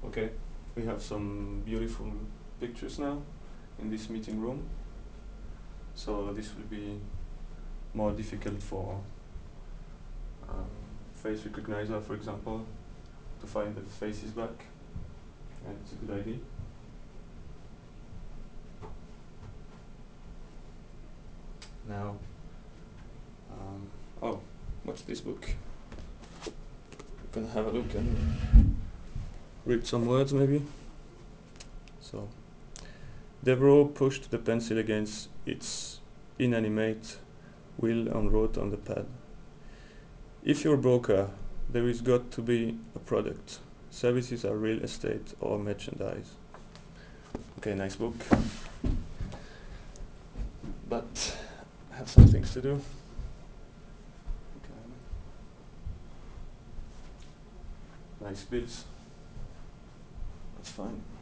Okay, we have some beautiful pictures now in this meeting room. So this will be more difficult for face recognizer, for example, to find that the face is back. And it's a good idea. Now, oh, what's this book? We're gonna have a look and read some words maybe. So, Devereaux pushed the pencil against its inanimate will and wrote on the pad. If you're a broker, there is got to be a product. Services are real estate or merchandise. Okay, nice book. But I have some things to do. Okay. Nice bills. That's fine.